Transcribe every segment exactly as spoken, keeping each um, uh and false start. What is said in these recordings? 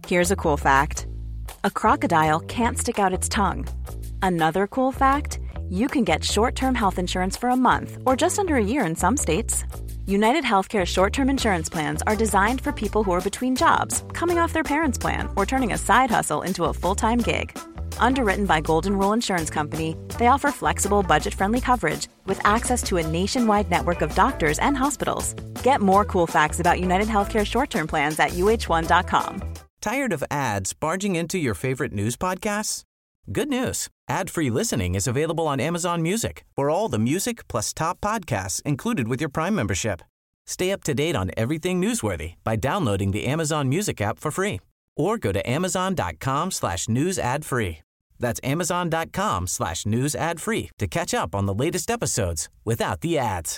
Here's a cool fact. A crocodile can't stick out its tongue. Another cool fact, you can get short-term health insurance for a month or just under a year in some states. United Healthcare short-term insurance plans are designed for people who are between jobs, coming off their parents' plan, or turning a side hustle into a full-time gig. Underwritten by Golden Rule Insurance Company, they offer flexible, budget-friendly coverage with access to a nationwide network of doctors and hospitals. Get more cool facts about United Healthcare short-term plans at U H one dot com. Tired of ads barging into your favorite news podcasts? Good news. Ad-free listening is available on Amazon Music for all the music plus top podcasts included with your Prime membership. Stay up to date on everything newsworthy by downloading the Amazon Music app for free or go to amazon.com slash news ad free. That's amazon.com slash news ad free to catch up on the latest episodes without the ads.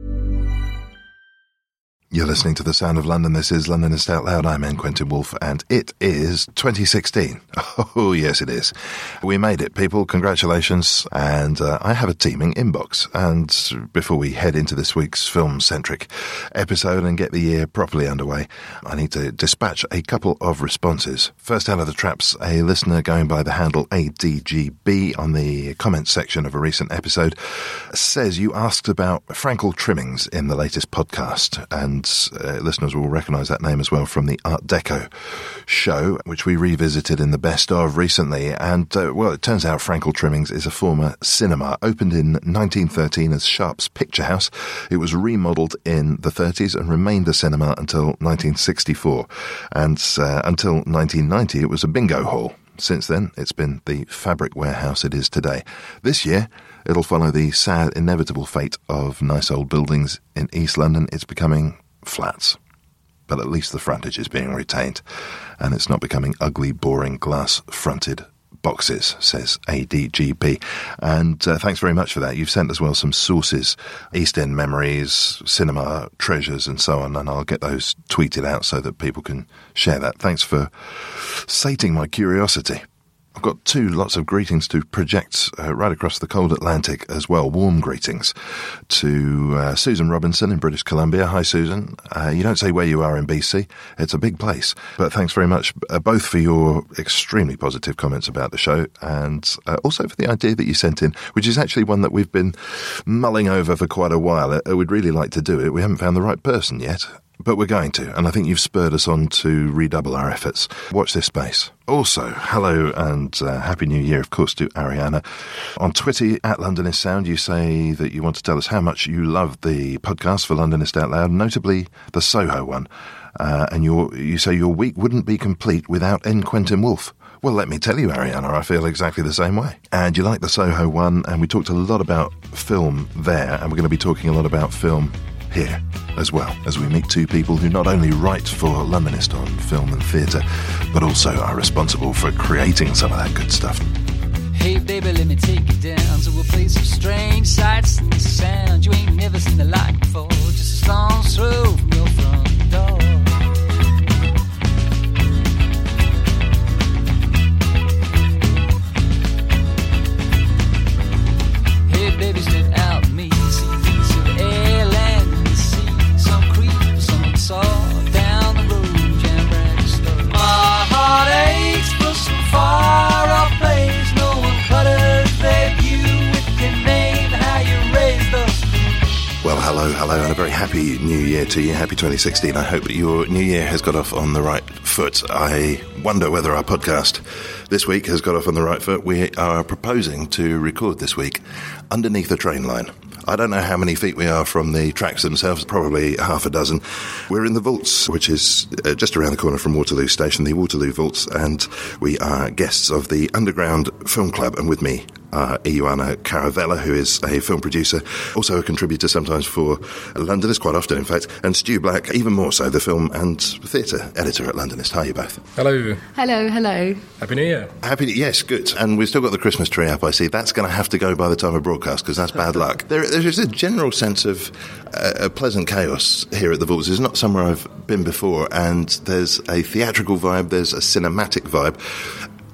You're listening to The Sound of London. This is Londonist Out Loud. I'm N. Quentin Woolf, and it is twenty sixteen. Oh, yes, it is. We made it, people. Congratulations. And uh, I have a teeming inbox. And before we head into this week's film-centric episode and get the year properly underway, I need to dispatch a couple of responses. First out of the traps, a listener going by the handle A D G B on the comments section of a recent episode says you asked about Frankel trimmings in the latest podcast, and Uh, listeners will recognise that name as well from the Art Deco show, which we revisited in the best of recently. And, uh, well, it turns out Frankel Trimmings is a former cinema. Opened in nineteen thirteen as Sharp's Picture House. It was remodelled in the thirties and remained a cinema until nineteen sixty-four. And uh, until nineteen ninety, it was a bingo hall. Since then, it's been the fabric warehouse it is today. This year, it'll follow the sad, inevitable fate of nice old buildings in East London. It's becoming flats, but at least the frontage is being retained, and it's not becoming ugly, boring, glass-fronted boxes, says A D G P. And uh, thanks very much for that. You've sent as well some sources, East End memories, cinema treasures, and so on, and I'll get those tweeted out so that people can share that. Thanks for sating my curiosity. I've got two lots of greetings to project uh, right across the cold Atlantic as well. Warm greetings to uh, Susan Robinson in British Columbia. Hi, Susan. Uh, you don't say where you are in B C. It's a big place. But thanks very much, uh, both for your extremely positive comments about the show and uh, also for the idea that you sent in, which is actually one that we've been mulling over for quite a while. Uh, we'd really like to do it. We haven't found the right person yet. But we're going to, and I think you've spurred us on to redouble our efforts. Watch this space. Also, hello and uh, Happy New Year, of course, to Ariana. On Twitter, at Londonist Sound, you say that you want to tell us how much you love the podcast for Londonist Out Loud, notably the Soho one. Uh, and your, you say your week wouldn't be complete without N. Quentin Woolf. Well, let me tell you, Ariana, I feel exactly the same way. And you like the Soho one, and we talked a lot about film there, and we're going to be talking a lot about film here as well, as we meet two people who not only write for Londonist on film and theatre, but also are responsible for creating some of that good stuff. Hey baby, let me take you down to a place of strange sights and sound. You ain't never seen the like before, just a stone's throw from your front door. Hey baby, step out with me, see a piece of air, land in the sea, some creep, some saw down the road, jam brand store. My heart aches for some far off place, no one cutters their view with your name, how you raised us. Well, hello, hello, and a very happy new year to you. Happy twenty sixteen. I hope that your new year has got off on the right foot. I wonder whether our podcast this week has got off on the right foot. We are proposing to record this week underneath a train line. I don't know how many feet we are from the tracks themselves, probably half a dozen. We're in the Vaults, which is uh, just around the corner from Waterloo Station, the Waterloo Vaults, and we are guests of the Underground Film Club, and with me uh, Ioana Caravella, who is a film producer, also a contributor sometimes for Londonist, quite often in fact, and Stu Black, even more so, the film and theatre editor at Londonist. Hi, you both. Hello. Hello, hello. Happy New Year. Happy, yes, good. And we've still got the Christmas tree up, I see. That's going to have to go by the time of broadcast, because that's bad luck. There, there's a general sense of uh, a pleasant chaos here at the Vaults. It's not somewhere I've been before, and there's a theatrical vibe, there's a cinematic vibe.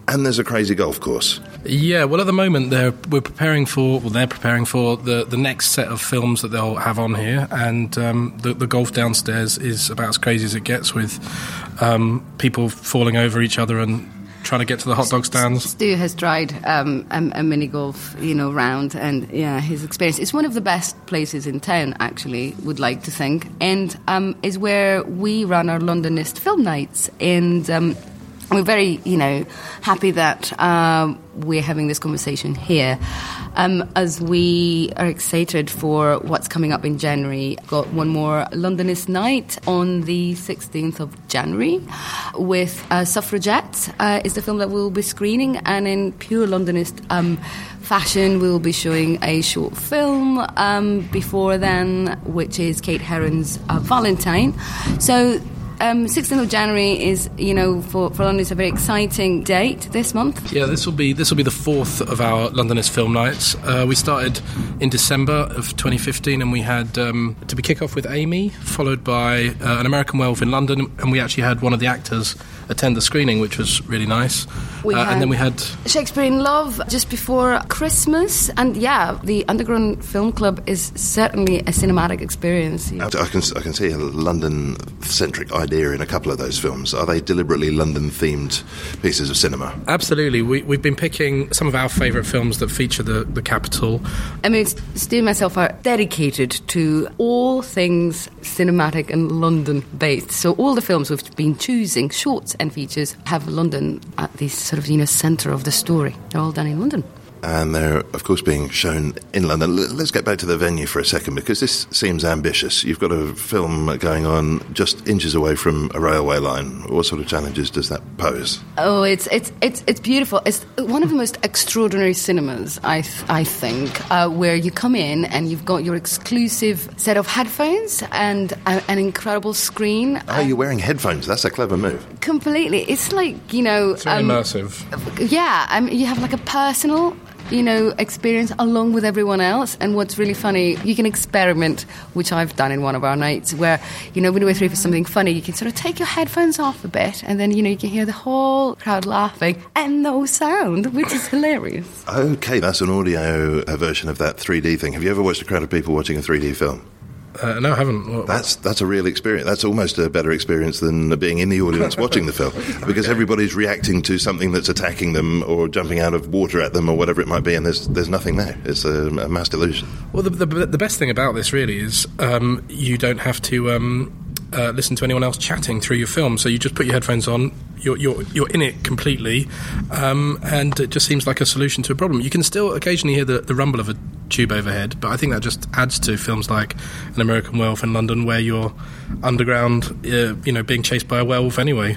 And there's a crazy golf course. Yeah, well, at the moment, they're, we're preparing for, well, they're preparing for the, the next set of films that they'll have on here, and um, the, the golf downstairs is about as crazy as it gets, with um, people falling over each other and trying to get to the hot dog stands. Stu has tried um, a, a mini golf, you know, round, and yeah, his experience. It's one of the best places in town, actually, would like to think, and um, is where we run our Londonist film nights, and um, we're very, you know, happy that uh, we're having this conversation here, um, as we are excited for what's coming up in January. Got one more Londonist night on the sixteenth of January with uh, Suffragettes uh, is the film that we'll be screening, and in pure Londonist um, fashion, we'll be showing a short film um, before then, which is Kate Herron's uh, Valentine. So Um, sixteenth of January is, you know, for, for London, it's a very exciting date this month. Yeah, this will be this will be the fourth of our Londonist film nights. Uh, we started in December of twenty fifteen, and we had um, to be kick off with Amy, followed by uh, An American Werewolf in London, and we actually had one of the actors attend the screening, which was really nice. We uh, and then we had Shakespeare in Love just before Christmas, and yeah, the Underground Film Club is certainly a cinematic experience. I can I can see a London-centric idea in a couple of those films. Are they deliberately London-themed pieces of cinema? Absolutely. We, we've been picking some of our favourite films that feature the, the capital. I mean, Stu and myself are dedicated to all things cinematic and London-based. So all the films we've been choosing, shorts and features, have London at the sort of, you know, centre of the story. They're all done in London. And they're, of course, being shown in London. Let's get back to the venue for a second, because this seems ambitious. You've got a film going on just inches away from a railway line. What sort of challenges does that pose? Oh, it's it's it's it's beautiful. It's one of the most extraordinary cinemas, I th- I think, uh, where you come in and you've got your exclusive set of headphones and a, an incredible screen. Oh, you're wearing headphones. That's a clever move. Completely. It's like, you know... It's very um, immersive. Yeah, I mean, you have like a personal, you know, experience along with everyone else. And what's really funny, you can experiment, which I've done in one of our nights, where, you know, when we're through for something funny, you can sort of take your headphones off a bit, and then, you know, you can hear the whole crowd laughing and no sound, which is hilarious. Okay, that's an audio uh, version of that three D thing. Have you ever watched a crowd of people watching a three D film? Uh, no, I haven't. What, that's that's a real experience. That's almost a better experience than being in the audience watching the film, because okay. everybody's reacting to something that's attacking them or jumping out of water at them or whatever it might be, and there's there's nothing there. It's a, a mass delusion. Well, the, the the best thing about this really is um, you don't have to um, uh, listen to anyone else chatting through your film. So you just put your headphones on. You're you're you're in it completely, um, and it just seems like a solution to a problem. You can still occasionally hear the, the rumble of a tube overhead, but I think that just adds to films like An American Werewolf in London, where you're underground, uh, you know, being chased by a werewolf anyway.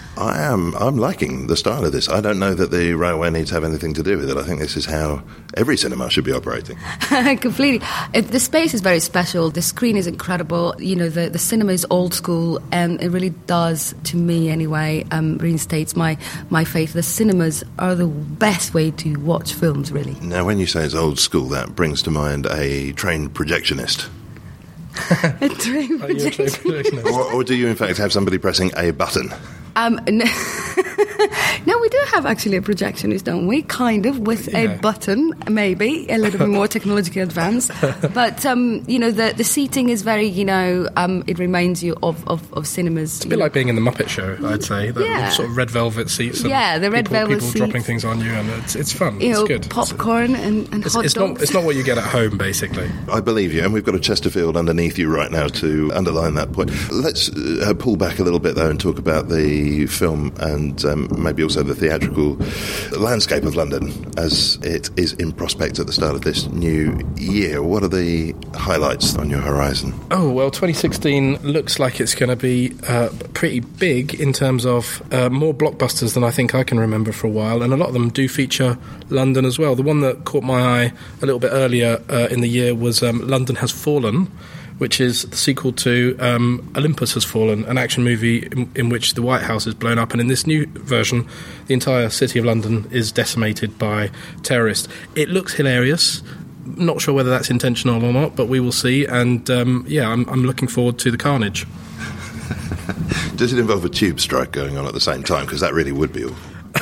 I am. I'm liking the style of this. I don't know that the railway needs to have anything to do with it. I think this is how every cinema should be operating. Completely. It, the space is very special. The screen is incredible. You know, the, the cinema is old school, and it really does, to me anyway, um, reinstates my, my faith. The cinemas are the best way to watch films, really. Now, when you say it's old school, that brings to mind a trained projectionist. a trained projectionist. or, or do you, in fact, have somebody pressing a button? Um, no, no, we do have actually a projectionist, don't we? Kind of, with yeah. a button, maybe, a little bit more technologically advanced. But, um, you know, the, the seating is very, you know, um, it reminds you of, of, of cinemas. It's a bit like being in the Muppet Show, I'd say. The, yeah. the sort of red velvet seats. And yeah, the red people, velvet people seats. dropping things on you, and it's, it's fun. You it's know, good. popcorn and, and it's, hot it's dogs. Not, it's not what you get at home, basically. I believe you, and we've got a Chesterfield underneath you right now to underline that point. Let's uh, pull back a little bit, though, and talk about the film and um, maybe also the theatrical landscape of London as it is in prospect at the start of this new year. What are the highlights on your horizon? Oh, well, twenty sixteen looks like it's going to be uh, pretty big in terms of uh, more blockbusters than I think I can remember for a while, and a lot of them do feature London as well. The one that caught my eye a little bit earlier uh, in the year was um, London Has Fallen, which is the sequel to um, Olympus Has Fallen, an action movie in, in which the White House is blown up, and in this new version, the entire city of London is decimated by terrorists. It looks hilarious. Not sure whether that's intentional or not, but we will see, and um, yeah, I'm, I'm looking forward to the carnage. Does it involve a tube strike going on at the same time? Because that really would be awful.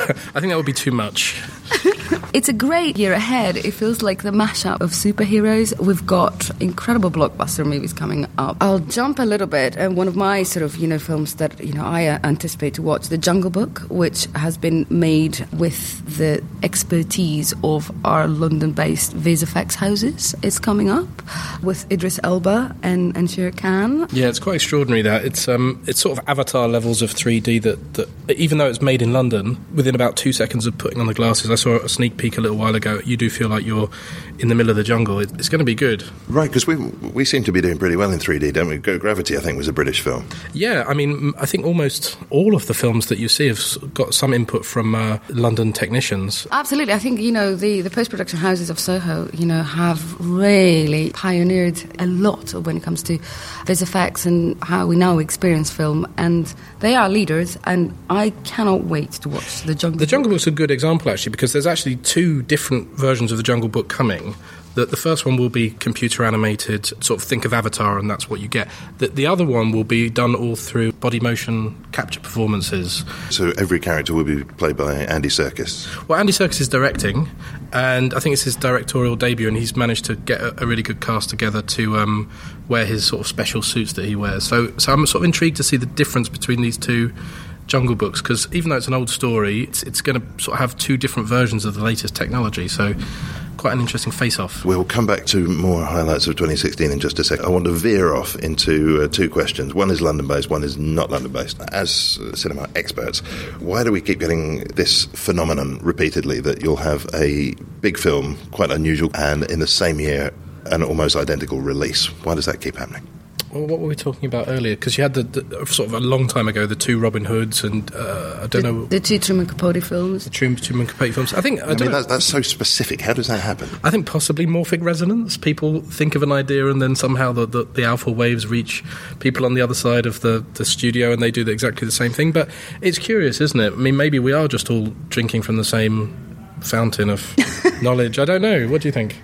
I think that would be too much. It's a great year ahead. It feels like the mashup of superheroes. We've got incredible blockbuster movies coming up. I'll jump a little bit, and one of my sort of, you know, films that, you know, I uh, anticipate to watch, The Jungle Book, which has been made with the expertise of our London-based V F X houses. It's coming up with Idris Elba and, and Shere Khan. Yeah, it's quite extraordinary that. It's um, it's sort of Avatar levels of three D that, that, even though it's made in London, within about two seconds of putting on the glasses, I saw a sneak peek a little while ago, you do feel like you're in the middle of the jungle. It, it's going to be good. Right, because we we seem to be doing pretty well in three D, don't we? Go Gravity, I think, was a British film. Yeah, I mean, I think almost all of the films that you see have got some input from uh, London technicians. Absolutely. I think, you know, the, the post-production houses of Soho, you know, have really pioneered a lot when it comes to V F X and how we now experience film, and they are leaders, and I cannot wait to watch The Jungle Book. The Jungle Book's a good example, actually, because there's actually two different versions of The Jungle Book coming. The, the first one will be computer animated, sort of think of Avatar, and that's what you get. The, the other one will be done all through body motion capture performances. So every character will be played by Andy Serkis. Well, Andy Serkis is directing, and I think it's his directorial debut, and he's managed to get a, a really good cast together to um, wear his sort of special suits that he wears. So, so I'm sort of intrigued to see the difference between these two Jungle Books, because even though it's an old story, it's, it's going to sort of have two different versions of the latest technology. So quite an interesting face-off. We'll come back to more highlights of twenty sixteen in just a second. I want to veer off into uh, two questions. One is London-based, one is not London-based. As uh, cinema experts, why do we keep getting this phenomenon repeatedly, that you'll have a big film, quite unusual, and in the same year an almost identical release? Why does that keep happening? Well, what were we talking about earlier? Because you had the, the sort of a long time ago the two Robin Hoods and uh, I don't the, know the two Truman Capote films. The Truman, Truman Capote films. I think I, I don't mean know. that's, that's so specific. How does that happen? I think possibly morphic resonance. People think of an idea and then somehow the, the, the alpha waves reach people on the other side of the, the studio and they do the, exactly the same thing. But it's curious, isn't it? I mean, maybe we are just all drinking from the same fountain of knowledge. I don't know. What do you think?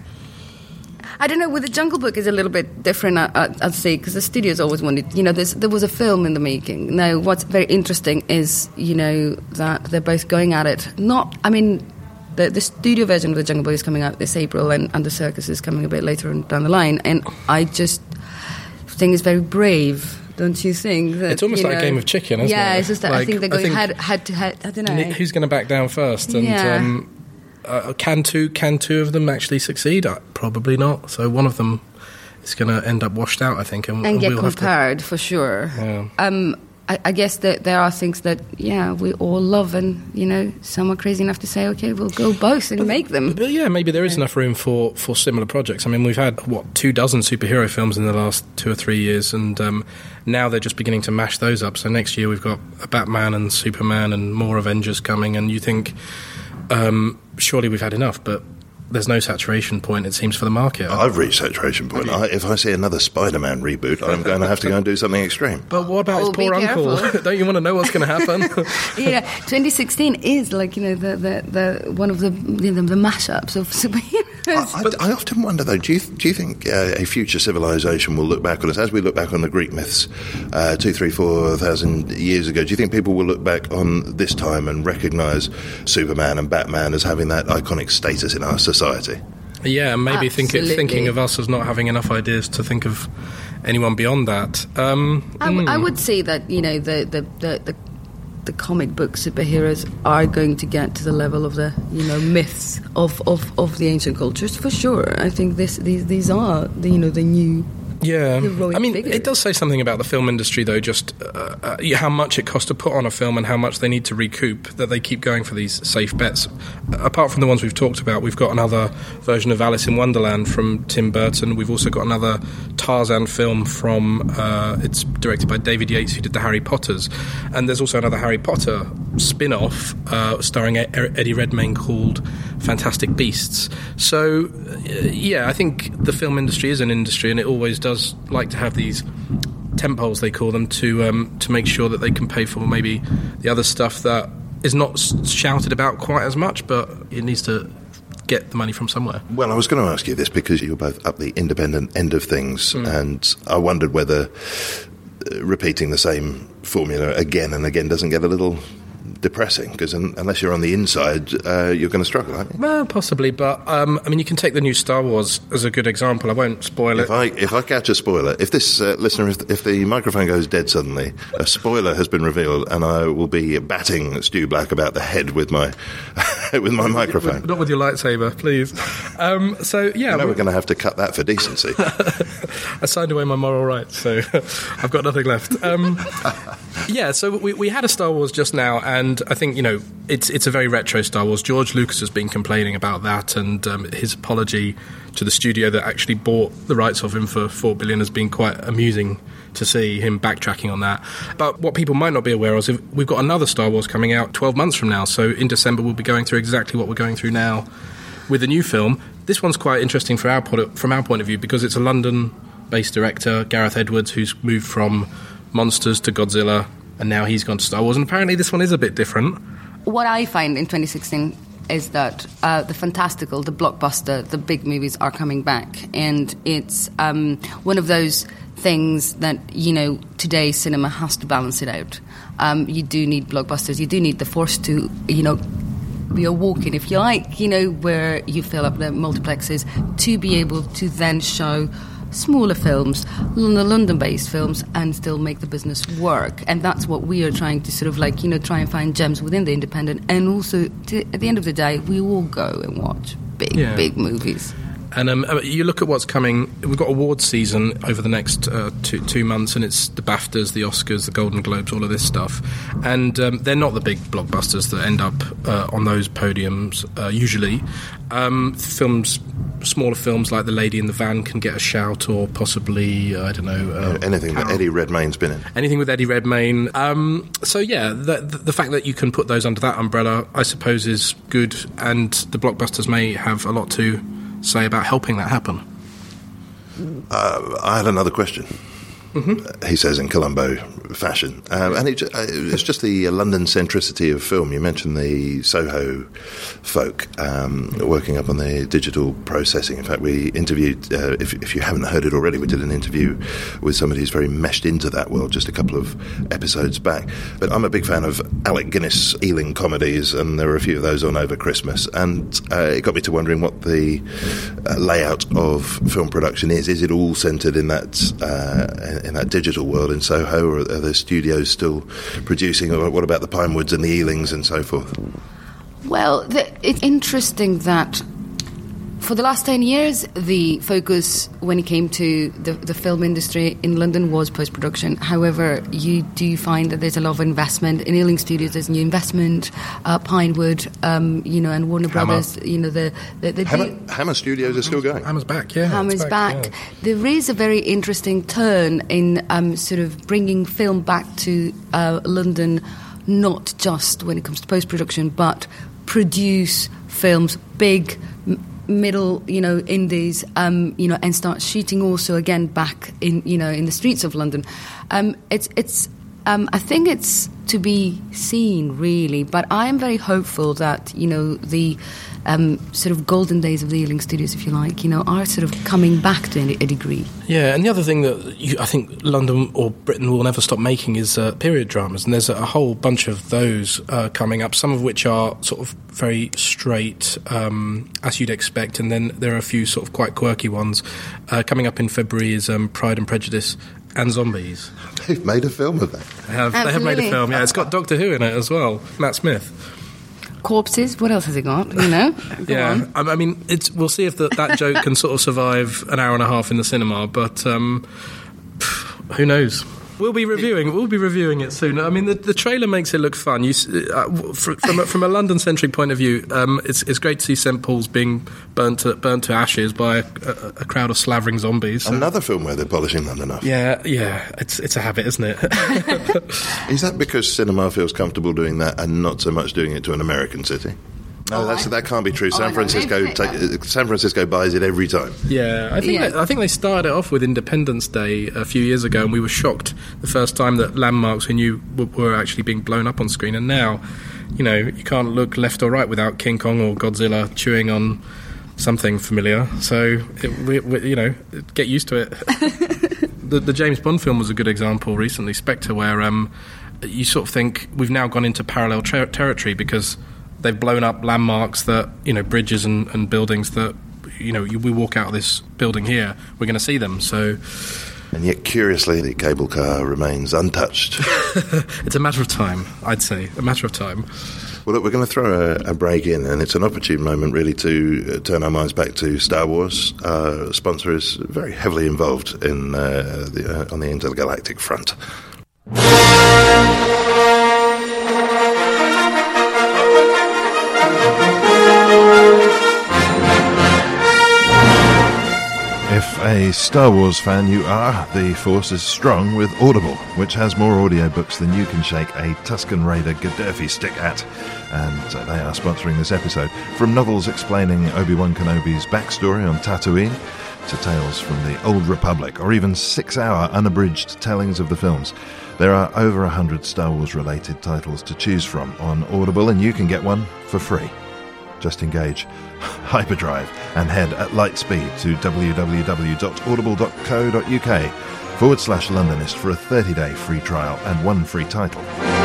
I don't know, with The Jungle Book is a little bit different, I, I, I'd say, because the studios always wanted, you know, there's, there was a film in the making. Now, what's very interesting is, you know, that they're both going at it. Not, I mean, the, the studio version of The Jungle Book is coming out this April, and, and The Circus is coming a bit later on down the line, and I just think it's very brave. Don't you think? That, it's almost you like know, a game of chicken, isn't yeah, it? it's just that like, I think they're going think head, head to head. I don't know. Who's going to back down first? And yeah. um, uh, can two can two of them actually succeed? Uh, probably not. So one of them is going to end up washed out, I think, and, and, and get we'll compared have to, for sure. Yeah. Um, I, I guess that there are things that, yeah, we all love, and, you know, some are crazy enough to say, okay, we'll go both and but, make them. But yeah, maybe there is yeah. enough room for, for similar projects. I mean, we've had, what, two dozen superhero films in the last two or three years, and um, now they're just beginning to mash those up. So next year we've got a Batman and Superman and more Avengers coming, and you think, um, surely we've had enough, but there's no saturation point, it seems, for the market. I've reached saturation point. I, if I see another Spider-Man reboot, I'm going to have to go and do something extreme. But what about oh, his poor uncle? Don't you want to know what's going to happen? Yeah, twenty sixteen is like, you know, the, the, the one of the you know, the mashups of superheroes. I, I, I often wonder, though, do you, do you think uh, a future civilization will look back on us, as we look back on the Greek myths uh, two, three, four thousand years ago, do you think people will look back on this time and recognise Superman and Batman as having that iconic status in our society? Yeah, and maybe think it, thinking of us as not having enough ideas to think of anyone beyond that. Um, I, w- mm. I would say that, you know, the the, the, the the comic book superheroes are going to get to the level of the, you know, myths of, of, of the ancient cultures, for sure. I think this these these are the, you know, the new Yeah, heroic I mean, figures. it does say something about the film industry, though, just uh, uh, how much it costs to put on a film and how much they need to recoup, that they keep going for these safe bets. Uh, apart from the ones we've talked about, we've got another version of Alice in Wonderland from Tim Burton. We've also got another Tarzan film from, uh, it's directed by David Yates, who did the Harry Potters. And there's also another Harry Potter spin-off uh, starring Eddie Redmayne called Fantastic Beasts. So, uh, yeah, I think the film industry is an industry, and it always does like to have these tentpoles, they call them, to um, to make sure that they can pay for maybe the other stuff that is not shouted about quite as much, but it needs to get the money from somewhere. Well, I was going to ask you this because you're both up the independent end of things, mm. and I wondered whether uh, repeating the same formula again and again doesn't get a little depressing, because un- unless you're on the inside, uh, you're going to struggle, aren't you? Well, possibly, but um, I mean, you can take the new Star Wars as a good example. I won't spoil If it. I if I catch a spoiler, if this uh, listener, if, if the microphone goes dead suddenly, a spoiler has been revealed, and I will be batting Stu Black about the head with my with my microphone. Not with your lightsaber, please. Um, so yeah, I know we- we're going to have to cut that for decency. I signed away my moral rights, so I've got nothing left. Um, yeah, so we, we had a Star Wars just now, and I think, you know, it's it's a very retro Star Wars. George Lucas has been complaining about that, and um, his apology to the studio that actually bought the rights of him for four billion dollars has been quite amusing to see him backtracking on that. But what people might not be aware of is we've got another Star Wars coming out twelve months from now, so in December we'll be going through exactly what we're going through now with a new film. This one's quite interesting from our point, from our point of view, because it's a London-based director, Gareth Edwards, who's moved from Monsters to Godzilla, and now he's gone to Star Wars, and apparently this one is a bit different. What I find in twenty sixteen is that uh, the fantastical, the blockbuster, the big movies are coming back, and it's um, one of those things that, you know, today cinema has to balance it out. Um, you do need blockbusters, you do need the force to, you know, be a walk-in, if you like, you know, where you fill up the multiplexes to be able to then show smaller films, London-based films, and still make the business work. And that's what we are trying to sort of like, you know, try and find gems within the independent. And also, to, at the end of the day, we all go and watch big, Yeah. big movies. And um, you look at what's coming. We've got awards season over the next uh, two, two months, and it's the BAFTAs, the Oscars, the Golden Globes, all of this stuff. And um, they're not the big blockbusters that end up uh, on those podiums uh, usually. Um, films, smaller films like The Lady in the Van can get a shout, or possibly, I don't know... Uh, Anything that Carol. Eddie Redmayne's been in. Anything with Eddie Redmayne. Um, so, yeah, the, the fact that you can put those under that umbrella, I suppose, is good, and the blockbusters may have a lot to say about helping that happen. Uh, I had another question. Mm-hmm. He says in Columbo fashion. Um, and it, uh, it's just the London centricity of film. You mentioned the Soho folk um, working up on the digital processing. In fact, we interviewed, uh, if, if you haven't heard it already, we did an interview with somebody who's very meshed into that world just a couple of episodes back. But I'm a big fan of Alec Guinness Ealing comedies, and there were a few of those on over Christmas. And uh, it got me to wondering what the uh, layout of film production is. Is it all centred in that uh, in that digital world in Soho, or are the studios still producing, or what about the Pinewoods and the Ealings and so forth? Well, the, it's interesting that for the last ten years, the focus when it came to the, the film industry in London was post-production. However, you do find that there's a lot of investment. In Ealing Studios, there's new investment, uh, Pinewood, um, you know, and Warner Hammer. Brothers, you know, the... the, the Hammer, Hammer Studios are still going. Hammer's back, yeah. Hammer's it's back. yeah. There is a very interesting turn in um, sort of bringing film back to uh, London, not just when it comes to post-production, but produce films, big, m- middle, you know, indies, um, you know, and start shooting also again back in, you know, in the streets of London. Um, it's, it's, um, I think it's to be seen, really, but I am very hopeful that, you know, the um, sort of golden days of the Ealing Studios, if you like, you know, are sort of coming back to a, a degree. Yeah, and the other thing that you, I think London or Britain will never stop making is uh, period dramas, and there's a, a whole bunch of those uh, coming up, some of which are sort of very straight, um, as you'd expect, and then there are a few sort of quite quirky ones. Uh, coming up in February is um, Pride and Prejudice and Zombies. They've made a film of that. They have, they have made a Absolutely. film, yeah. It's got Doctor Who in it as well, Matt Smith. Corpses, what else has it got, you know? Go Yeah, on. I, I mean, it's, we'll see if the, that joke can sort of survive an hour and a half in the cinema, but um, pff, who knows? We'll be reviewing. We'll be reviewing it soon. I mean, the, the trailer makes it look fun. You, s- uh, fr- from a, from a London-centric point of view, um, it's it's great to see Saint Paul's being burnt to, burnt to ashes by a, a, a crowd of slavering zombies. So- Another film where they're polishing London up. yeah, yeah, it's it's a habit, isn't it? Is that because cinema feels comfortable doing that and not so much doing it to an American city? No, Oh, that's, I- that can't be true. Oh, San I Francisco, don't ta- think San Francisco buys it every time. Yeah, I think Yeah. They, I think they started it off with Independence Day a few years ago, and we were shocked the first time that landmarks we knew w- were actually being blown up on screen. And now, you know, you can't look left or right without King Kong or Godzilla chewing on something familiar. So, it, we, we, you know, get used to it. the, the James Bond film was a good example recently, Spectre, where um, you sort of think we've now gone into parallel ter- territory because they've blown up landmarks that, you know, bridges and, and buildings that, you know, you, we walk out of this building here, we're going to see them. So, and yet, curiously, the cable car remains untouched. It's a matter of time, I'd say, a matter of time. Well, look, we're going to throw a, a break in, and it's an opportune moment, really, to uh, turn our minds back to Star Wars. Our sponsor is very heavily involved in uh, the, uh, on the intergalactic front. If a Star Wars fan you are, the force is strong with Audible, which has more audiobooks than you can shake a Tusken Raider Gaddafi stick at. And uh, they are sponsoring this episode. From novels explaining Obi-Wan Kenobi's backstory on Tatooine, to tales from the Old Republic, or even six-hour unabridged tellings of the films. There are over a hundred Star Wars-related titles to choose from on Audible, and you can get one for free. Just engage hyperdrive and head at light speed to www.audible.co.uk forward slash Londonist for a thirty-day free trial and one free title.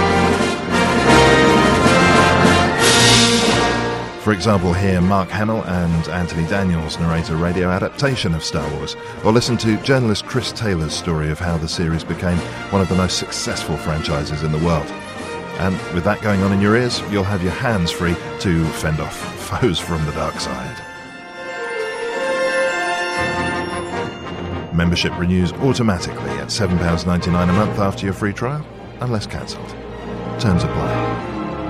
For example, hear Mark Hamill and Anthony Daniels narrate a radio adaptation of Star Wars, or listen to journalist Chris Taylor's story of how the series became one of the most successful franchises in the world. And with that going on in your ears, you'll have your hands free to fend off foes from the dark side. Membership renews automatically at seven pounds ninety-nine a month after your free trial, unless cancelled. Terms apply.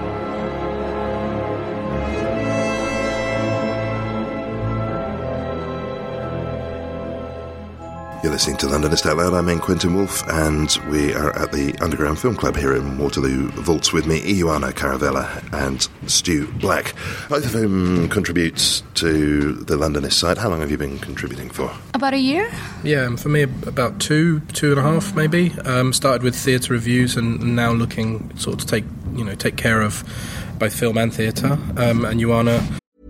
You're listening to Londonist Out Loud. I'm in Quentin Woolf, and we are at the Underground Film Club here in Waterloo Vaults with me, Ioana Caravella and Stu Black, both of whom contribute to the Londonist site. How long have you been contributing for? About a year? Yeah, for me about two, two and a half maybe. Um, started with theatre reviews and now looking sort of to take, you know, take care of both film and theatre. Um, and Ioana...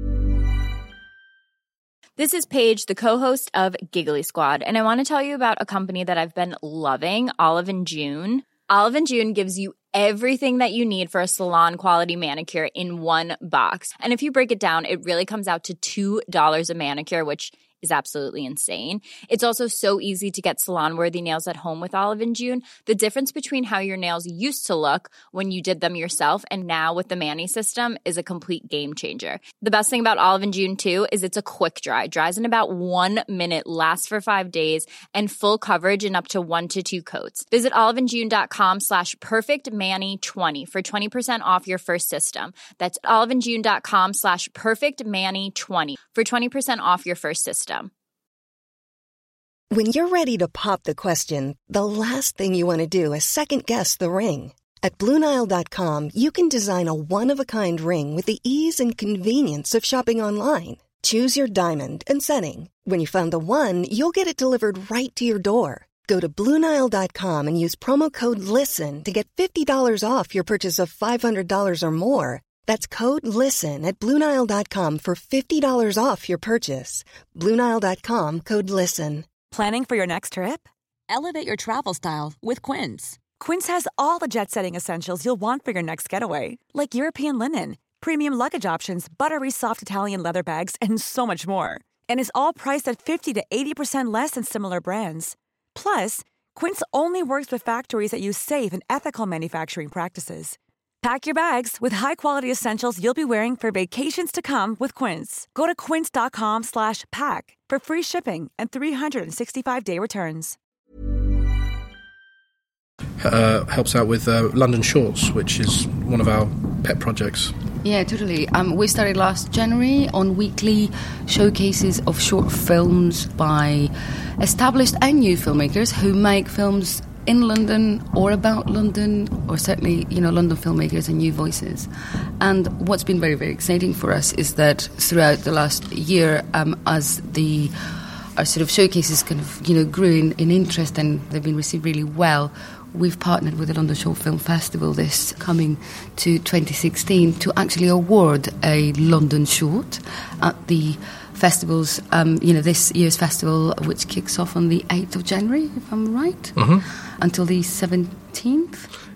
This is Paige, the co-host of Giggly Squad, and I want to tell you about a company that I've been loving, Olive and June. Olive and June gives you everything that you need for a salon-quality manicure in one box. And if you break it down, it really comes out to two dollars a manicure, which is absolutely insane. It's also so easy to get salon-worthy nails at home with Olive and June. The difference between how your nails used to look when you did them yourself and now with the Mani system is a complete game changer. The best thing about Olive and June, too, is it's a quick dry. Dries in about one minute, lasts for five days, and full coverage in up to one to two coats. Visit oliveandjune.com slash perfectmani20 for twenty percent off your first system. That's oliveandjune.com slash perfectmani20 for twenty percent off your first system. When you're ready to pop the question, the last thing you want to do is second-guess the ring. At Blue Nile dot com, you can design a one-of-a-kind ring with the ease and convenience of shopping online. Choose your diamond and setting. When you find the one, you'll get it delivered right to your door. Go to Blue Nile dot com and use promo code LISTEN to get fifty dollars off your purchase of five hundred dollars or more. That's code LISTEN at Blue Nile dot com for fifty dollars off your purchase. Blue Nile dot com, code LISTEN. Planning for your next trip? Elevate your travel style with Quince. Quince has all the jet-setting essentials you'll want for your next getaway, like European linen, premium luggage options, buttery soft Italian leather bags, and so much more. And is all priced at fifty to eighty percent less than similar brands. Plus, Quince only works with factories that use safe and ethical manufacturing practices. Pack your bags with high-quality essentials you'll be wearing for vacations to come with Quince. Go to quince.com slash pack for free shipping and three sixty-five day returns. Uh, helps out with uh, London Shorts, which is one of our pet projects. Yeah, totally. Um, we started last January on weekly showcases of short films by established and new filmmakers who make films in London or about London, or certainly, you know, London filmmakers and new voices. And what's been very, very exciting for us is that throughout the last year, um, as the our sort of showcases kind of, you know, grew in, in interest and they've been received really well, we've partnered with the London Short Film Festival this coming to twenty sixteen to actually award a London Short at the festivals, um, you know, this year's festival, which kicks off on the eighth of January, if I'm right, mm-hmm. until the seventeenth.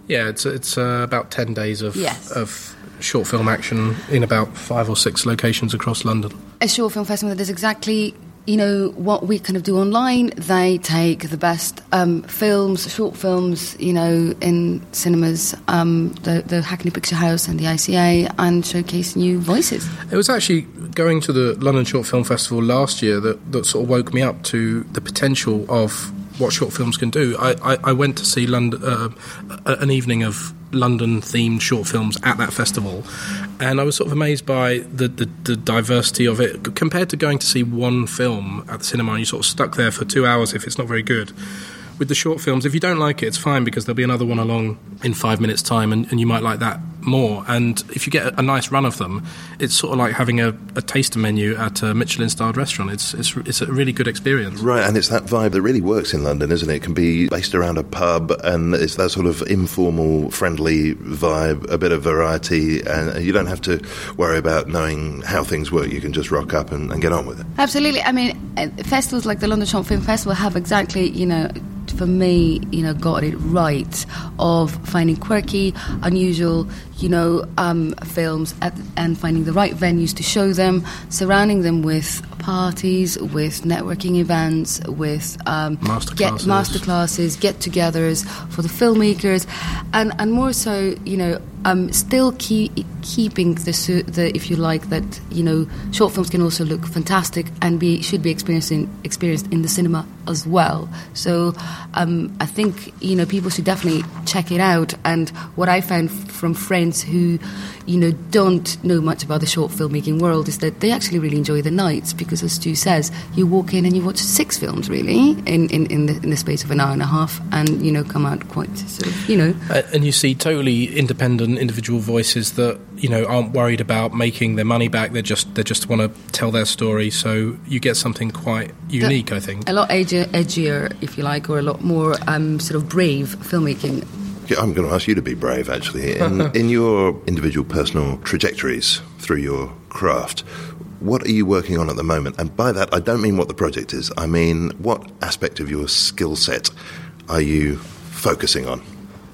Yeah, it's it's uh, about ten days of Yes. of short film action in about five or six locations across London. A short film festival that is exactly, you know, what we kind of do online. They take the best um, films, short films, you know, in cinemas, um, the, the Hackney Picture House and the I C A, and showcase new voices. It was actually going to the London Short Film Festival last year that, that sort of woke me up to the potential of what short films can do. I, I, I went to see London, uh, an evening of London-themed short films at that festival, and I was sort of amazed by the, the, the diversity of it compared to going to see one film at the cinema and you're sort of stuck there for two hours if it's not very good. With the short films, if you don't like it, it's fine because there'll be another one along in five minutes' time and, and you might like that more. And if you get a, a nice run of them, it's sort of like having a, a taster menu at a Michelin-starred restaurant. It's, it's it's a really good experience. Right, and it's that vibe that really works in London, isn't it? It can be based around a pub, and it's that sort of informal, friendly vibe, a bit of variety, and you don't have to worry about knowing how things work. You can just rock up and, and get on with it. Absolutely. I mean, uh, festivals like the London Short Film Festival have exactly, you know, for me, you know, got it right of finding quirky, unusual, you know, um, films at, and finding the right venues to show them, surrounding them with parties, with networking events, with um, masterclasses, get, masterclasses, get-togethers for the filmmakers, and and more so, you know, um, still keep, keeping the, su- the, if you like, that, you know, short films can also look fantastic and be should be experienced in, experienced in the cinema as well. So um, I think, you know, people should definitely check it out. And what I found f- from friends who, you know, don't know much about the short filmmaking world is that they actually really enjoy the nights because, as Stu says, you walk in and you watch six films, really, in, in, in, the, in the space of an hour and a half and, you know, come out quite sort of, you know. Uh, and you see totally independent individual voices that, you know, aren't worried about making their money back. They just they just want to tell their story. So you get something quite unique, the, I think. A lot edgier, edgier, if you like, or a lot more um, sort of brave filmmaking. I'm going to ask you to be brave, actually. In, in your individual personal trajectories through your craft, what are you working on at the moment? And by that, I don't mean what the project is. I mean, what aspect of your skill set are you focusing on?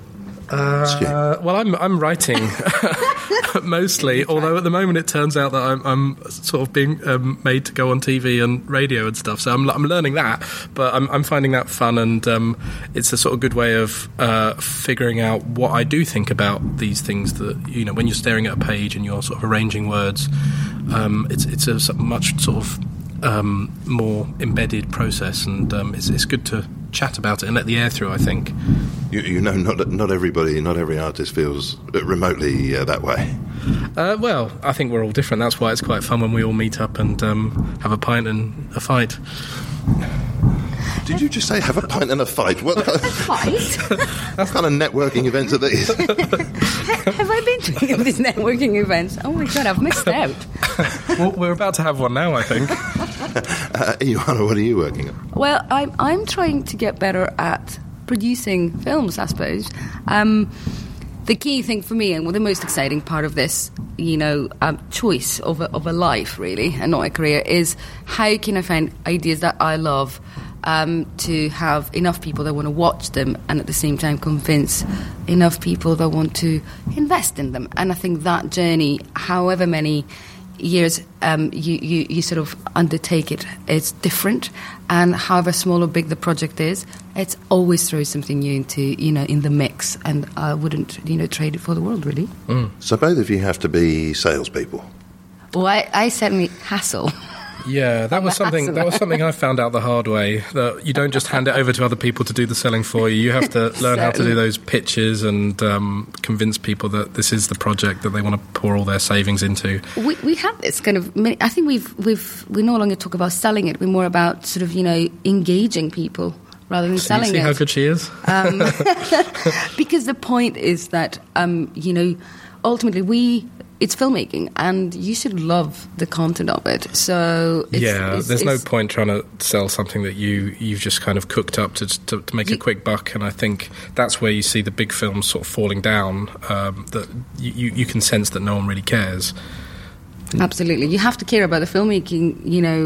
Uh, well, I'm I'm writing mostly, although at the moment it turns out that I'm, I'm sort of being um, made to go on T V and radio and stuff. So I'm I'm learning that, but I'm I'm finding that fun, and um, it's a sort of good way of uh, figuring out what I do think about these things. That, you know, when you're staring at a page and you're sort of arranging words, um, it's it's a much sort of um, more embedded process, and um, it's it's good to chat about it and let the air through, I think. You, you know, not not everybody, not every artist feels remotely uh, that way. Uh, well, I think we're all different. That's why it's quite fun when we all meet up and um, have a pint and a fight. Did you just say have a pint and a fight? What a fight? What kind of networking events are these? Have I been to any of these networking events? Oh my God, I've missed out. Well, we're about to have one now, I think. uh, Ioana, what are you working on? Well, I'm I'm trying to get better at producing films, I suppose. Um, the key thing for me, and well, the most exciting part of this, you know, um, choice of a, of a life, really, and not a career, is how can I find ideas that I love, um, to have enough people that want to watch them, and at the same time convince enough people that want to invest in them. And I think that journey, however many years um, you, you, you sort of undertake it, it's different, and however small or big the project is, it's always throws something new into, you know, in the mix, and I wouldn't, you know, trade it for the world, really. Mm. So both of you have to be salespeople. Well, I, I certainly hassle. Yeah, that was something. That was something I found out the hard way. That you don't just hand it over to other people to do the selling for you. You have to learn how to do those pitches and um, convince people that this is the project that they want to pour all their savings into. We we have this kind of. I think we've we've we no longer talk about selling it. We're more about sort of, you know, engaging people rather than so selling you see it. How good she is. Um, because the point is that um, you know, ultimately we. It's filmmaking, and you should love the content of it. So it's, yeah, it's, there's it's, no point trying to sell something that you you've just kind of cooked up to to, to make you, a quick buck. And I think that's where you see the big films sort of falling down. Um, that you you can sense that no one really cares. Absolutely, you have to care about the filmmaking, you know,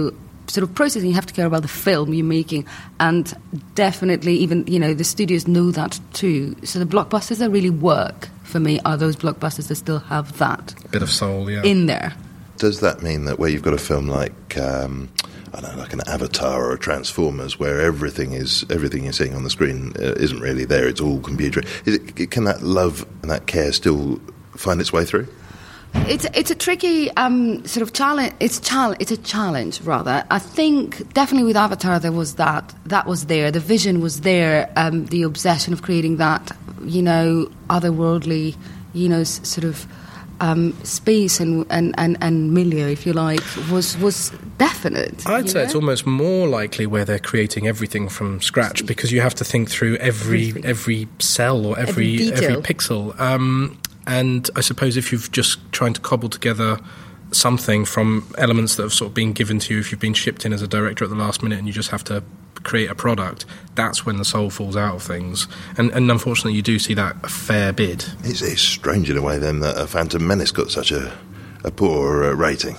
sort of processing. You have to care about the film you're making, and definitely even, you know, the studios know that too. So the blockbusters that really work for me are those blockbusters that still have that bit of soul, yeah, in there. Does that mean that where you've got a film like um, I don't know, like an Avatar or a Transformers, where everything is everything you're seeing on the screen uh, isn't really there, it's all computer? Is it, can that love and that care still find its way through? It's it's a tricky um, sort of challenge. It's chal- It's a challenge, rather. I think definitely with Avatar there was that. That was there. The vision was there. Um, the obsession of creating that, you know, otherworldly, you know, s- sort of um, space and, and, and, and milieu, if you like, was was definite. I'd say know? it's almost more likely where they're creating everything from scratch, because you have to think through every Everything. every cell or every Every every, detail. pixel. Um, and I suppose if you've just trying to cobble together something from elements that have sort of been given to you, if you've been shipped in as a director at the last minute and you just have to create a product, that's when the soul falls out of things. And, and unfortunately, you do see that a fair bit. It's, it's strange in a way then that a Phantom Menace got such a, a poor uh, rating.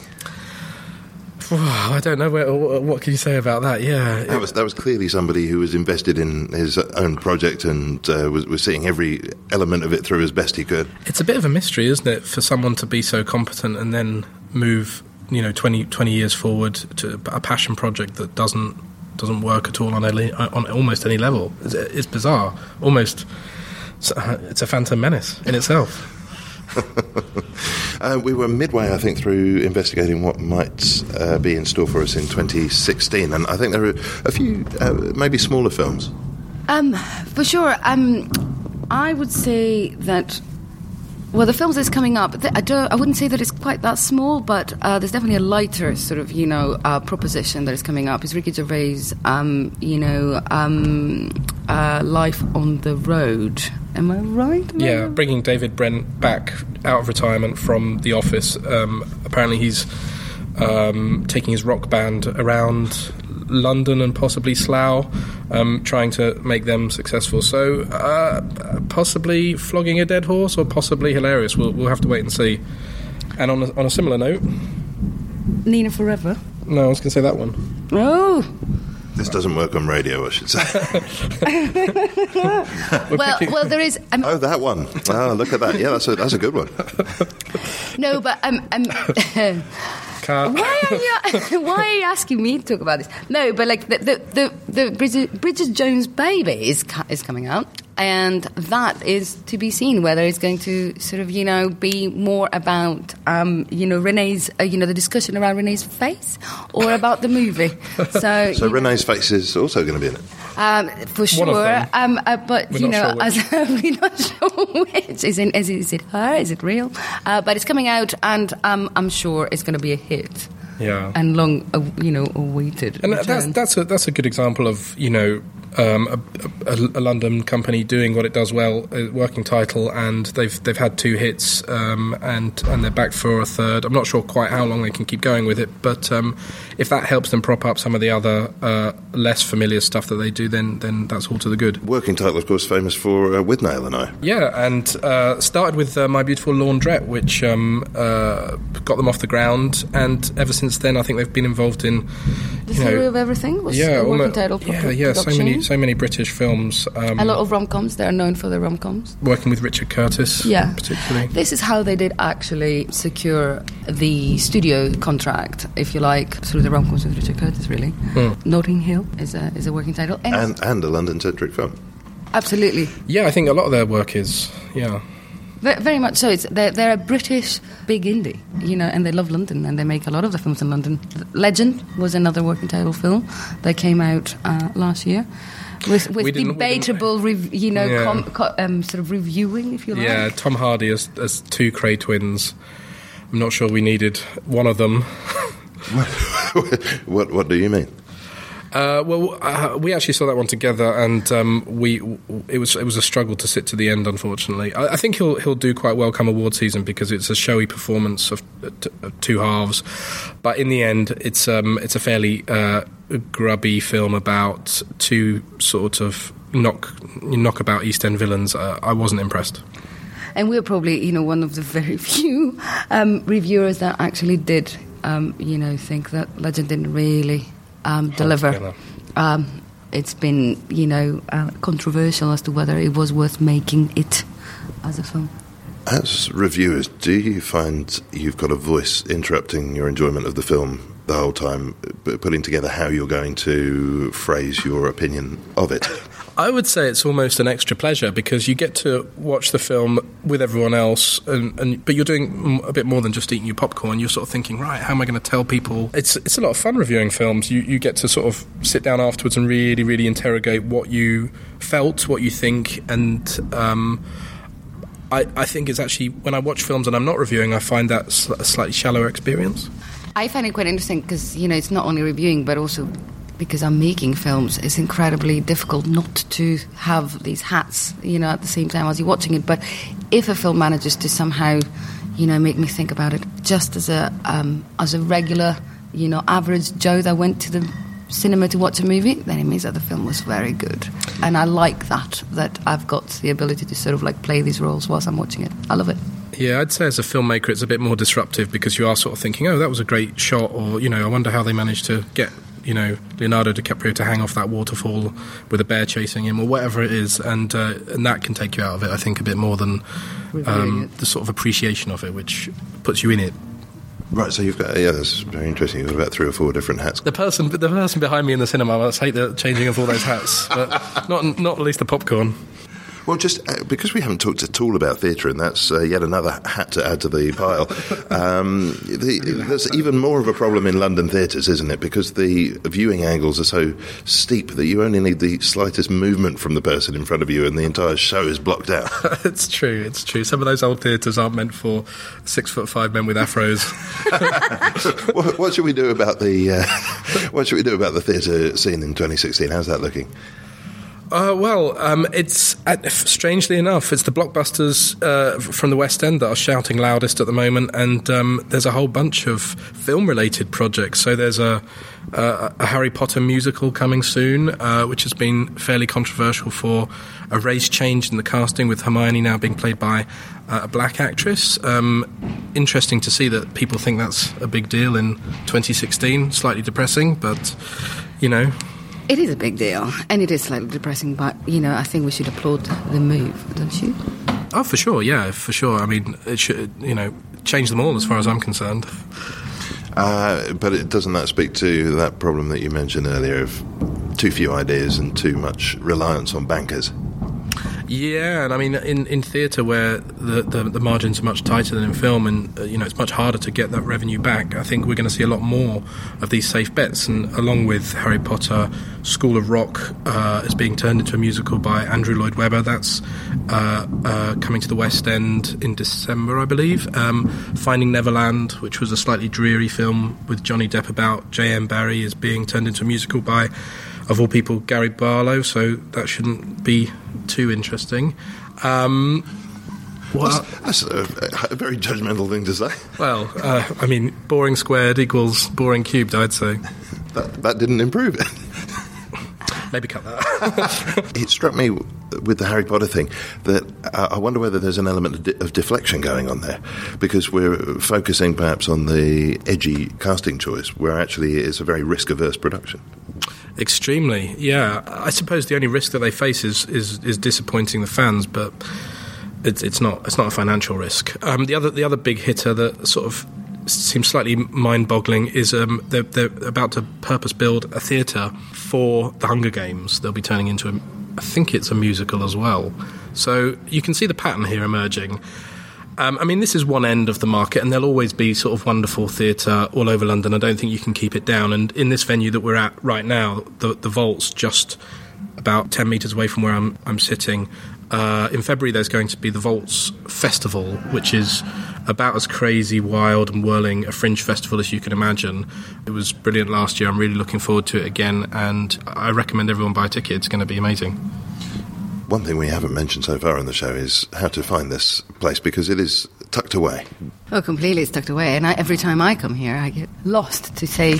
I don't know where, what can you say about that. Yeah, That was that was clearly somebody who was invested in his own project and uh, was, was seeing every element of it through as best he could. it's a bit of a mystery, isn't it, for someone to be so competent and then move, you know, twenty, twenty years forward to a passion project that doesn't doesn't work at all on any, on almost any level. It's, it's bizarre. Almost, it's a Phantom Menace in itself. uh, we were midway, I think, through investigating what might uh, be in store for us in twenty sixteen, and I think there are a few uh, maybe smaller films. Um, for sure. Um, I would say that. Well, the films that's coming up, th- I don't. I wouldn't say that it's quite that small, but uh, there's definitely a lighter sort of, you know, uh, proposition that is coming up. It's Ricky Gervais, um, you know, um, uh, Life on the Road. Am I right? Am I Yeah, right? bringing David Brent back out of retirement from The Office. Um, apparently he's um, taking his rock band around London and possibly Slough, um, trying to make them successful. So uh, possibly flogging a dead horse, or possibly hilarious. We'll, we'll have to wait and see. And on a, on a similar note... Nina Forever. No, I was going to say that one. Oh! This doesn't work on radio, I should say. well, picking- well, there is... Um, Oh, that one. Oh, look at that. Yeah, that's a, that's a good one. no, but... Um, um, Car- Why are you? Why are you asking me to talk about this? No, but like the the the, the Bridget, Bridget Jones' Baby is co- is coming out, and that is to be seen whether it's going to sort of, you know, be more about um, you know, Renee's uh, you know, the discussion around Renee's face, or about the movie. So So you know, Renee's face is also going to be in it. um, for One of sure, them. um, uh, but We're you not know, sure as, we're not sure which is, in, is, it, is it her? Is it real? Uh, but it's coming out, and um, I'm sure it's going to be a hit. Yeah. And long, uh, you know, awaited. And that's return. that's a that's a good example of, you know, um, a, a, a London company doing what it does well, a working title, and they've they've had two hits, um, and and they're back for a third. I'm not sure quite how long they can keep going with it, but um, if that helps them prop up some of the other uh, less familiar stuff that they do, then then that's all to the good. Working title, of course, famous for uh, Withnail and I. Yeah, and uh, started with uh, My Beautiful Laundrette, which um, uh, got them off the ground, and ever since then, I think they've been involved in, The you Theory know, of Everything was yeah, a working almost- title. yeah, pro- yeah, so production. many, so many British films. Um, A lot of rom-coms. They are known for their rom-coms. working with Richard Curtis, Yeah, particularly. This is how they did actually secure the studio contract, if you like, through the rom-coms with Richard Curtis. Really, Notting Hill is a is a working title, and, And, and a London-centric film. absolutely. Yeah, I think a lot of their work is, yeah. Ve- Very much so. It's they're, they're a British big indie, you know, and they love London, and they make a lot of the films in London. Legend was another working title film that came out uh, last year, with, We with didn't- we debatable, rev- you know, Yeah. com- co- um, sort of reviewing, if you like. Yeah, Tom Hardy as, as two Cray twins. I'm not sure we needed one of them. what What do you mean? Uh, well, uh, we actually saw that one together, and um, we it was it was a struggle to sit to the end. Unfortunately, I, I think he'll he'll do quite well come award season because it's a showy performance of, t- of two halves. But in the end, it's um, it's a fairly uh, grubby film about two sort of knock knockabout East End villains. Uh, I wasn't impressed. And we're probably, you know, one of the very few um, reviewers that actually did, um, you know, think that Legend didn't really um, deliver. Um, it's been, you know, uh, controversial as to whether it was worth making it as a film. As reviewers, do you find you've got a voice interrupting your enjoyment of the film the whole time, putting together how you're going to phrase your opinion of it? I would say it's almost an extra pleasure because you get to watch the film with everyone else, and, and but you're doing a bit more than just eating your popcorn. You're sort of thinking, right, how am I going to tell people? It's it's a lot of fun reviewing films. You you get to sort of sit down afterwards and really, really interrogate what you felt, what you think, and um, I, I think it's actually, when I watch films and I'm not reviewing, I find that a slightly shallower experience. I find it quite interesting because, you know, it's not only reviewing, but also because I'm making films, it's incredibly difficult not to have these hats, you know, at the same time as you're watching it. But if a film manages to somehow, you know, make me think about it just as a um, as a regular, you know, average Joe that went to the cinema to watch a movie, then it means that the film was very good. And I like that, that I've got the ability to sort of like play these roles whilst I'm watching it. I love it. Yeah, I'd say as a filmmaker it's a bit more disruptive because you are sort of thinking, oh, that was a great shot, or, you know, I wonder how they managed to get, you know, Leonardo DiCaprio to hang off that waterfall with a bear chasing him, or whatever it is, and uh, and that can take you out of it, I think, a bit more than um, the sort of appreciation of it, which puts you in it. Right, so you've got, yeah, that's very interesting. You've got about three or four different hats. The person the person behind me in the cinema must hate the changing of all those hats, but not not at least the popcorn. Well, just uh, because we haven't talked at all about theatre, and that's uh, yet another hat to add to the pile, um, the, there's even more of a problem in London theatres, isn't it? Because the viewing angles are so steep that you only need the slightest movement from the person in front of you and the entire show is blocked out. It's true, it's true. Some of those old theatres aren't meant for six-foot-five men with afros. what, what should we do about the uh, What should we do about the theatre scene in twenty sixteen? How's that looking? Uh, well, um, it's uh, strangely enough, it's the blockbusters uh, from the West End that are shouting loudest at the moment, and um, there's a whole bunch of film-related projects. So there's a, a, a Harry Potter musical coming soon, uh, which has been fairly controversial for a race change in the casting, with Hermione now being played by uh, a black actress. Um, interesting to see that people think that's a big deal in twenty sixteen. Slightly depressing, but, you know... It is a big deal, and it is slightly depressing, but, you know, I think we should applaud the move, don't you? Oh, for sure, yeah, for sure. I mean, it should, you know, change them all as far as I'm concerned. Uh, but it, doesn't that speak to that problem that you mentioned earlier of too few ideas and too much reliance on bankers? Yeah, and I mean, in, in theatre where the, the, the margins are much tighter than in film, and, uh, you know, it's much harder to get that revenue back, I think we're going to see a lot more of these safe bets. And along with Harry Potter, School of Rock uh, is being turned into a musical by Andrew Lloyd Webber. That's uh, uh, coming to the West End in December, I believe. Um, Finding Neverland, which was a slightly dreary film with Johnny Depp about J M Barrie, is being turned into a musical by, of all people, Gary Barlow, so that shouldn't be too interesting. Um, well, that's, that's a, a very judgmental thing to say. Well, uh, I mean, boring squared equals boring cubed, I'd say. That, that didn't improve it. Maybe cut that. It struck me with the Harry Potter thing that uh, I wonder whether there's an element of, de- of deflection going on there, because we're focusing perhaps on the edgy casting choice, where actually it's a very risk-averse production. Extremely, yeah. I suppose the only risk that they face is is, is disappointing the fans, but it's it's not it's not a financial risk. Um, the other the other big hitter that sort of seems slightly mind-boggling is um, they're, they're about to purpose-build a theatre for the Hunger Games. They'll be turning into a, I think it's a musical as well. So you can see the pattern here emerging. Um, I mean, this is one end of the market, and there'll always be sort of wonderful theatre all over London. I don't think you can keep it down. And in this venue that we're at right now, the, the Vault's just about ten metres away from where I'm, I'm sitting. Uh, in February, there's going to be the Vault's Festival, which is about as crazy, wild and whirling a fringe festival as you can imagine. It was brilliant last year. I'm really looking forward to it again, and I recommend everyone buy a ticket. It's going to be amazing. One thing we haven't mentioned so far on the show is how to find this place, because it is tucked away. Oh, completely, it's tucked away. And I, every time I come here, I get lost, to say,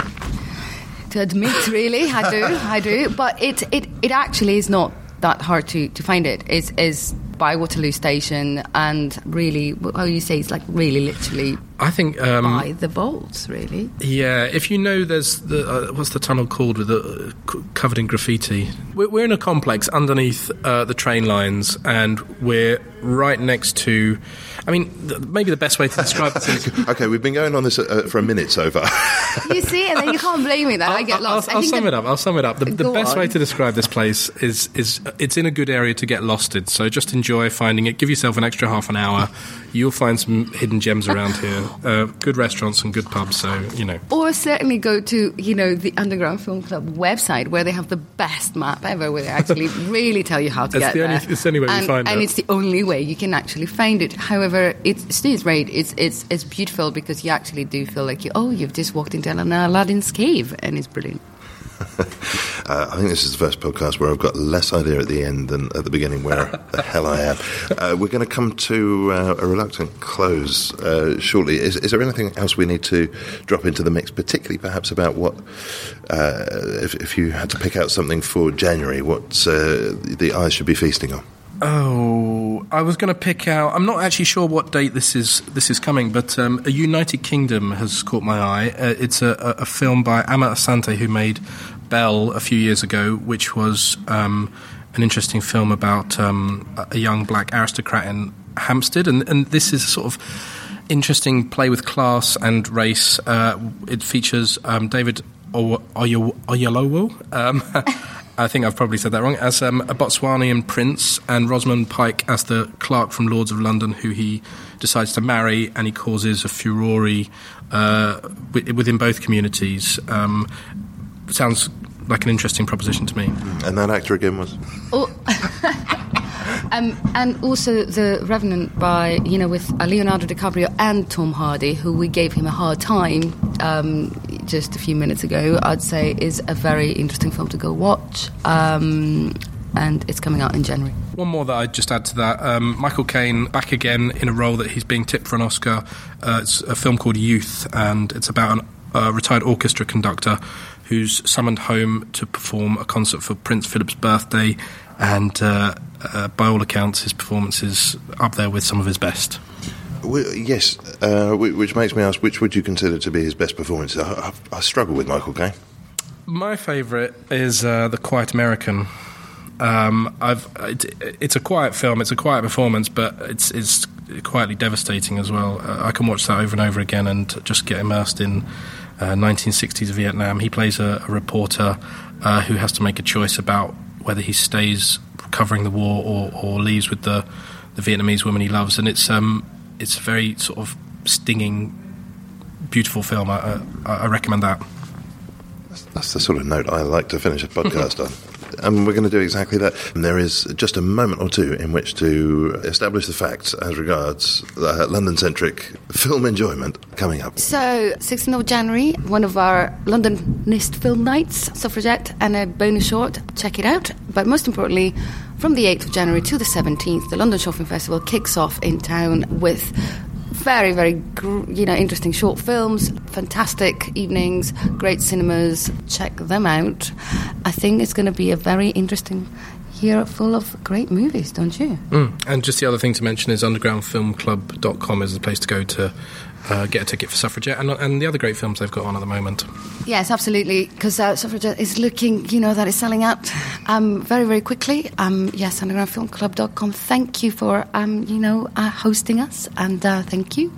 to admit, really. I do, I do. But it it, it actually is not that hard to, to find it. It's, it's by Waterloo Station, and really, how you say, it's like really literally I think um, by the bolts, really. Yeah, if you know, there's the uh, what's the tunnel called with the uh, c- covered in graffiti. We're, we're in a complex underneath uh, the train lines, and we're right next to. I mean, th- maybe the best way to describe this is. Okay, we've been going on this uh, for a minute so far. You see, and then you can't blame me that I get lost. I'll, I'll I think sum the, it up. I'll sum it up. The, the best on. way to describe this place is is it's in a good area to get lost in. So just enjoy finding it. Give yourself an extra half an hour. You'll find some hidden gems around here. Uh, good restaurants and good pubs. So you know. Or certainly go to you know the Underground Film Club website where they have the best map ever, where they actually really tell you how to It's get the there. only- it's the only way we and, find and it. it's the only way you can actually find it. However, it's still great. It's it's it's beautiful because you actually do feel like you oh you've just walked into an Aladdin's cave, and it's brilliant. Uh, I think this is the first podcast where I've got less idea at the end than at the beginning where the hell I am. Uh, we're going to come to uh, a reluctant close uh, shortly. Is, is there anything else we need to drop into the mix, particularly perhaps about what, uh, if, if you had to pick out something for January, what uh, the eyes should be feasting on? Oh, I was going to pick out. I'm not actually sure what date this is. This is coming, but um, A United Kingdom has caught my eye. Uh, it's a, a, a film by Amma Asante, who made Belle a few years ago, which was um, an interesting film about um, a young black aristocrat in Hampstead, and, and this is a sort of interesting play with class and race. Uh, it features um, David o- Oyo- Oyelowo. Um, I think I've probably said that wrong, as um, a Botswanian prince, and Rosamund Pike as the clerk from Lords of London, who he decides to marry, and he causes a furore uh, within both communities. Um, sounds like an interesting proposition to me. And that actor again was? Oh. Um, and also The Revenant by, you know, with Leonardo DiCaprio and Tom Hardy, who we gave him a hard time um, just a few minutes ago, I'd say is a very interesting film to go watch. Um, and it's coming out in January. One more that I'd just add to that. Um, Michael Caine, back again in a role that he's being tipped for an Oscar. Uh, it's a film called Youth, and it's about a uh, retired orchestra conductor who's summoned home to perform a concert for Prince Philip's birthday, and uh, uh, by all accounts his performance is up there with some of his best. Well, yes, uh, which makes me ask, which would you consider to be his best performance? I, I, I struggle with Michael Caine. My favourite is uh, The Quiet American. Um, I've it, it's a quiet film, it's a quiet performance, but it's it's quietly devastating as well. Uh, I can watch that over and over again and just get immersed in uh, nineteen sixties Vietnam. He plays a, a reporter uh, who has to make a choice about whether he stays covering the war or, or leaves with the, the Vietnamese woman he loves, and it's um it's a very sort of stinging, beautiful film. I, I, I recommend that. That's, that's the sort of note I like to finish a podcast on. And we're going to do exactly that. And there is just a moment or two in which to establish the facts as regards uh, London-centric film enjoyment coming up. So, sixteenth of January, one of our Londonist film nights, Suffragette, and a bonus short. Check it out. But most importantly, from the eighth of January to the seventeenth, the London Short Film Festival kicks off in town with very, very, gr- you know, interesting short films, fantastic evenings, great cinemas. Check them out. I think it's going to be a very interesting year full of great movies, don't you? Mm. And just the other thing to mention is underground film club dot com is the place to go to uh, get a ticket for Suffragette and, and the other great films they've got on at the moment. Yes, absolutely, because uh, Suffragette is looking, you know, that it's selling out um, very, very quickly. Um, yes, underground film club dot com. Thank you for, um, you know, uh, hosting us, and uh, thank you.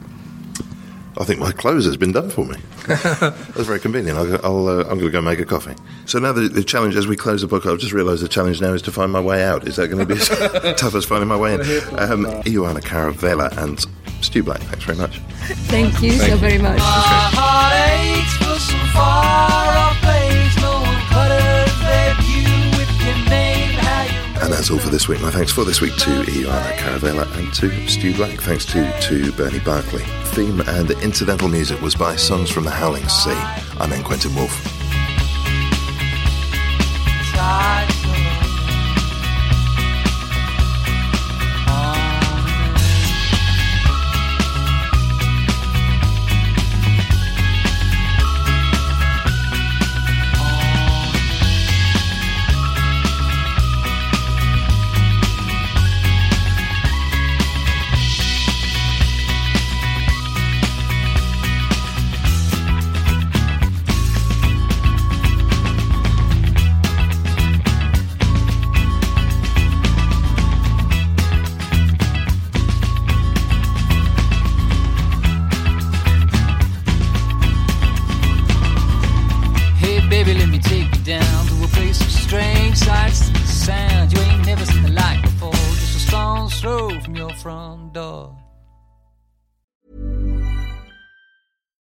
I think my close has been done for me. That's very convenient. I'll, I'll, uh, I'm going to go make a coffee. So now the, the challenge, as we close the book, I've just realised the challenge now is to find my way out. Is that going to be as tough as finding my way in? Um, Ioana Caravella and Stu Black, thanks very much. Thank you Thank so you. very much. My heart aches for some far-off place. No one cutters their view with your name. How you And that's all for this week. My thanks for this week to Ioana Caravella and to Stu Black. Thanks to, to Bernie Barkley. Theme and incidental music was by Songs from the Howling Sea. I'm N. Quentin Wolf. tried so long.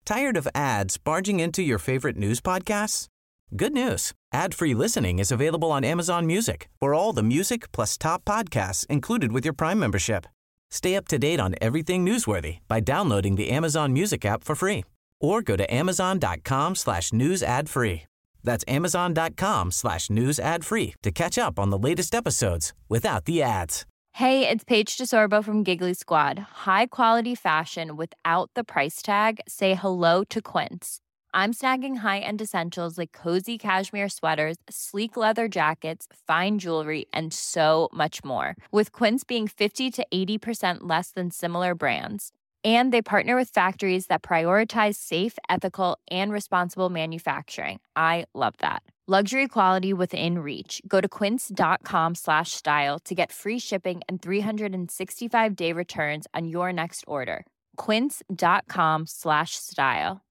Tired of ads barging into your favorite news podcasts? Good news. Ad-free listening is available on Amazon Music for all the music plus top podcasts included with your Prime membership. Stay up to date on everything newsworthy by downloading the Amazon Music app for free or go to amazon.com slash news ad free. That's amazon.com slash news ad free to catch up on the latest episodes without the ads. Hey, it's Paige DeSorbo from Giggly Squad. High quality fashion without the price tag. Say hello to Quince. I'm snagging high-end essentials like cozy cashmere sweaters, sleek leather jackets, fine jewelry, and so much more. With Quince being fifty to eighty percent less than similar brands. And they partner with factories that prioritize safe, ethical, and responsible manufacturing. I love that. Luxury quality within reach. Go to quince.com slash style to get free shipping and three sixty-five day returns on your next order. Quince.com slash style.